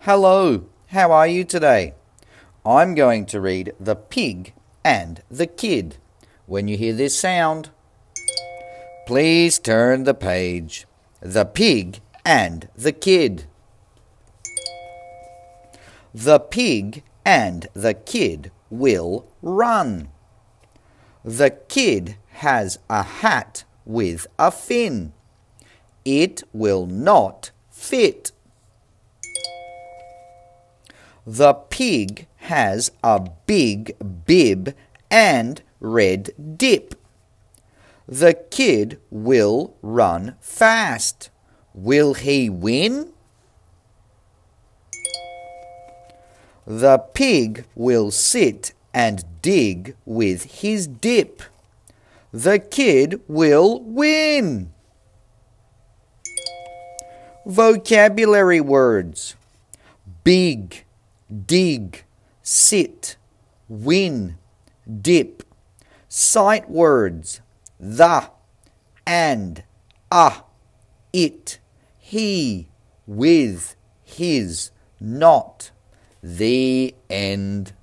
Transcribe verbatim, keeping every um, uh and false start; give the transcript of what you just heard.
Hello, how are you today? I'm going to read The Pig and the Kid. When you hear this sound, please turn the page. The Pig and the Kid. The pig and the kid will run. The kid has a hat with a fin. It will not fit. The pig has a big bib and red dip. The kid will run fast. Will he win? The pig will sit and dig with his dip. The kid will win. Vocabulary words: big, dig, sit, win, dip. Sight words: the, and, a, it, he, with, his, not. The end.